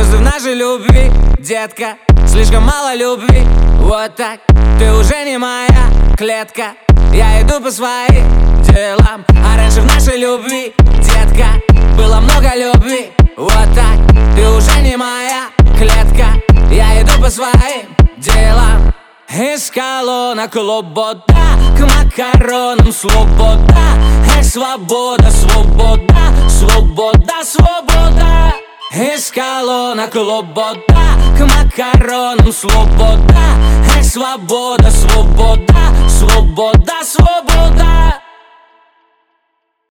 Звезды в нашей любви, детка, слишком мало любви. Вот так, ты уже не моя клетка. Я иду по своим делам. А раньше в нашей любви, детка, было много любви. Вот так, ты уже не моя клетка. Я иду по своим делам. Из колонок лобода к макаронам свобода. Эх, свобода, свобода, свобода, свобода. Из колонок лобода к макаронам свобода. Эх, свобода, свобода, свобода, свобода.